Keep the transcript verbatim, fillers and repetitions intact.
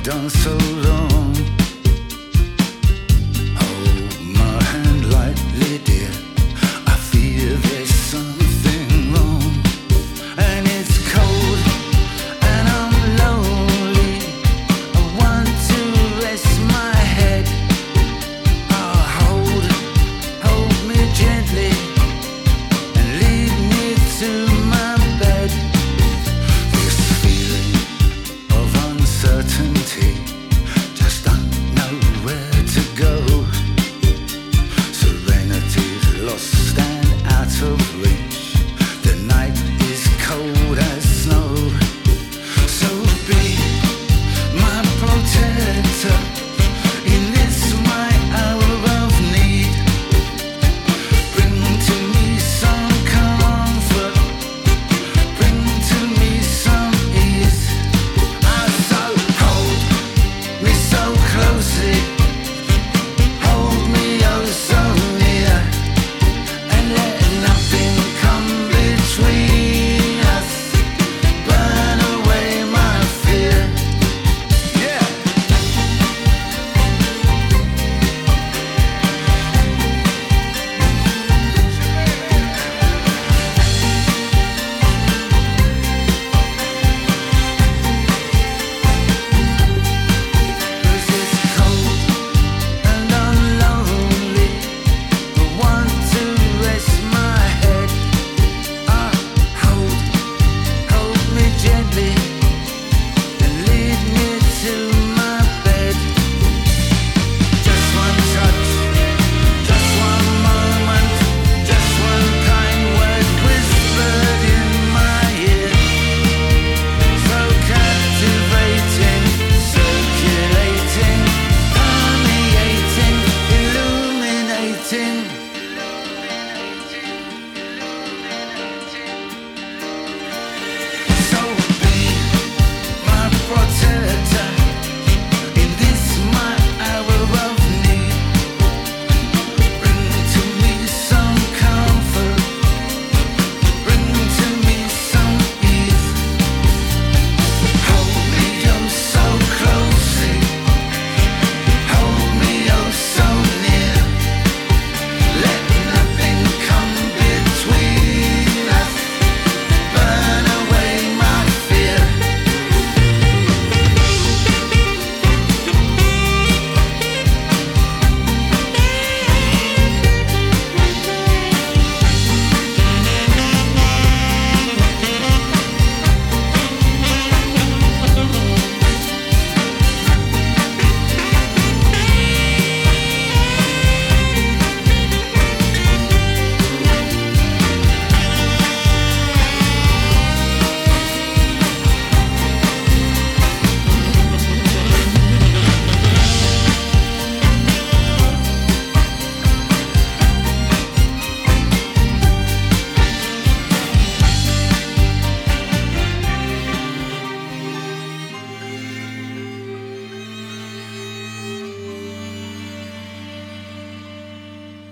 done so long. Hold my hand lightly, dear. I fear there's something wrong, and it's cold, and I'm lonely. I want to rest my head. Oh, hold, hold me gently, and lead me to my bed. This feeling of uncertainty, just don't know where to go. Serenity's lost and out of reach. The night is cold as snow. So be my protector in this my hour of need. Bring to me some comfort, bring to me some ease. I'm so hold me so closely, hold me oh so near, and let nothing come between us. Burn away my fear. Yeah. Cause it's cold and I'm lonely. I want to rest my head. Ah, hold, hold me gently and lead me to